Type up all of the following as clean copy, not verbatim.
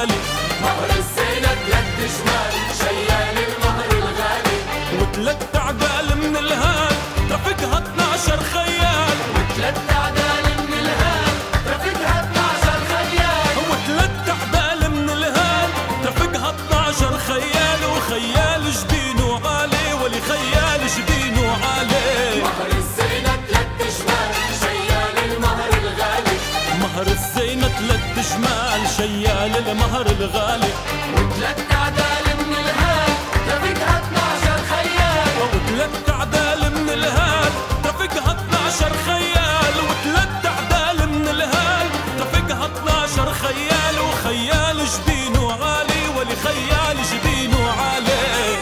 وعالي. مهر الزينة 3 جمال شيال المهر الغالي، وثلاث عقال من الهال رافقها 12 خيال. وثلاث عدال من الهال رافقها 12 خيال، وثلاث عقال من الهال رافقها 12 خيال. وخيال جبينه عالي ولي خيال جبينه عالي. مهر الزينة 3 جمال شيال المهر الغالي، مهر الزينة 3 جمال شيال المهر الغالي. وثلاث عدال من الهال رافقها 12 خيال، وثلاث عدال من الهال رافقها 12 خيال. وثلاث عدال من الهال رافقها 12 خيال. وخيال جبينه عالي ولي خيال جبينه عالي.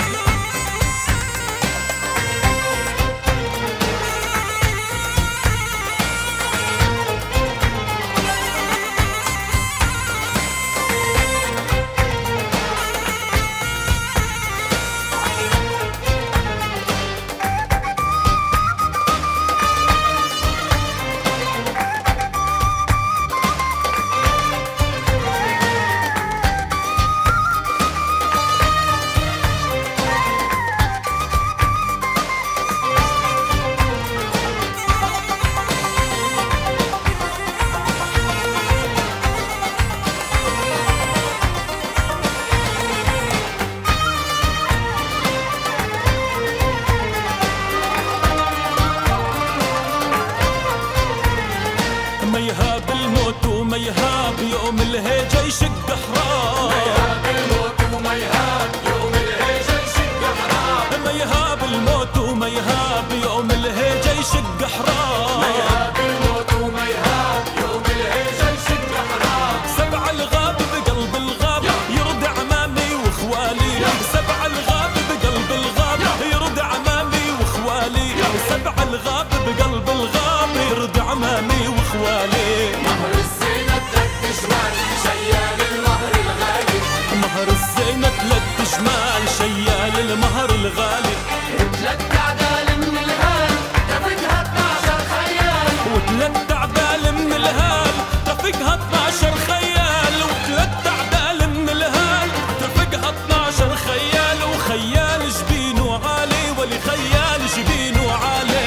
ما يهاب الموت وما يهاب يوم الهيجة يشق حرام. ما يهاب الموت وما يهاب يوم الهيجة يشق حرام، ما يهاب الموت وما يهاب يوم الهيجة يشق حرام. ما يهاب الموت وما يهاب يوم الهيجة يشق حرام، 7 الغاب بقلب الغاب يرد عمامي واخوالي. 7 الغاب بقلب الغاب يرد عمامي واخوالي. 7 الغاب بقلب الغاب يرد عمامي واخوالي. مهر الزينة 3 جمال شيال المهر الغالي، مهر الزينة 3 جمال شيال المهر الغالي. وثلاث عدال من الهال رافقها 12 خيال، وثلاث عدال من الهال رافقها 12 خيال. وثلاث عدال من الهال رافقها 12 خيال. وخيال جبينه عالي ولي خيال جبينه عالي.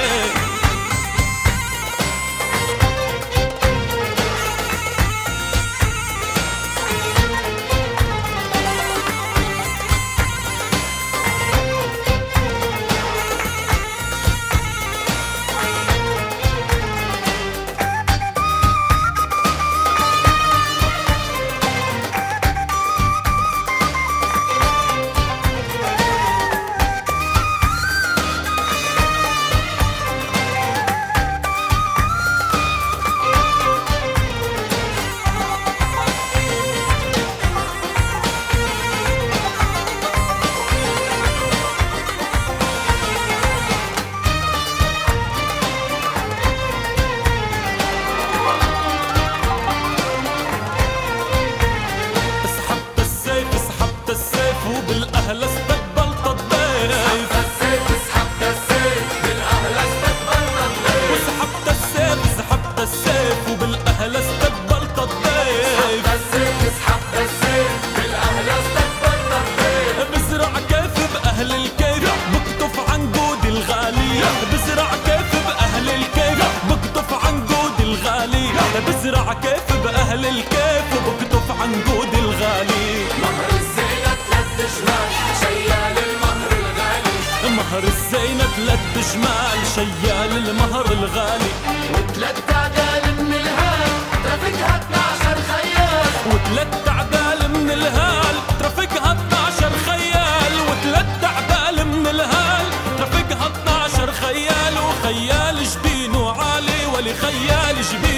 سحبت السيف سحبت السيف وبالاهل استقبلت الضيف. السيف سحبت السيف بالأهل استقبلت الضيف، وسحبت السيف سحبت السيف وبالاهل استقبلت الضيف. السيف سحبت السيف بالأهل استقبلت الضيف، بزرع كيف باهل الكيف بقطف عنقود الغالي. بزرع كيف باهل الكيف بقطف عنقود الغالي. بزرع كيف باهل الكيف بقطف عنقود الغالي. مهر الزينة 3 جمال شيال المهر الغالي، مهر الزينة 3 جمال شيال المهر الغالي. وثلاث عدال من الهال رافقها 12 خيال، وثلاث عدال من الهال رافقها 12 خيال. وثلاث عدال من الهال رافقها 12 خيال. وخيال جبينه عالي ولي خيال جبينه